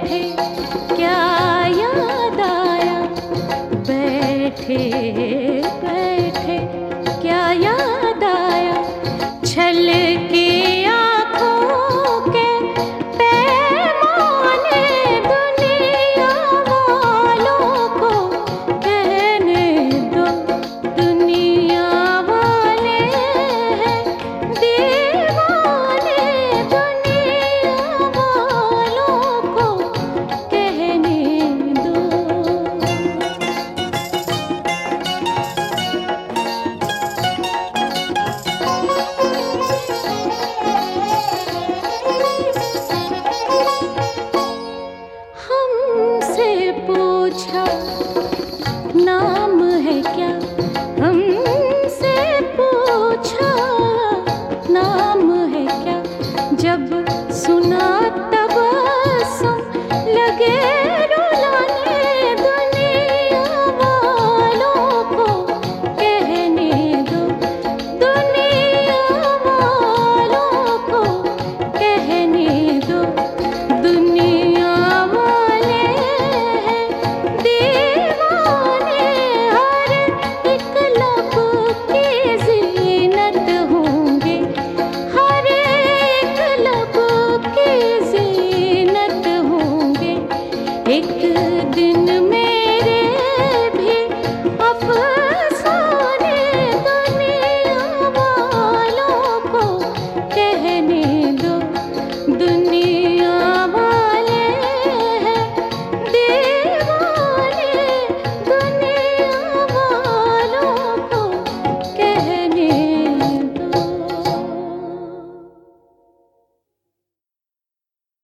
बैठे क्या याद आया, बैठे बैठे क्या याद आया, छल के आँखों के पैमाने दुनिया वालों को कहने दो, दुनिया वाले हैं दीवाने, दुनिया वालों को कहने दो। हमसे पूछा नाम है क्या, हमसे पूछा नाम है क्या, जब सुना तब सुन लगे रुलाने, दुनिया वालों को कहने दो, दुनिया वालों को कहने दो, दुनिया वाले हैं दीवाने, हर एक लब की ज़ीनत होंगे, हर एक लब की ज़ीनत होंगे, एक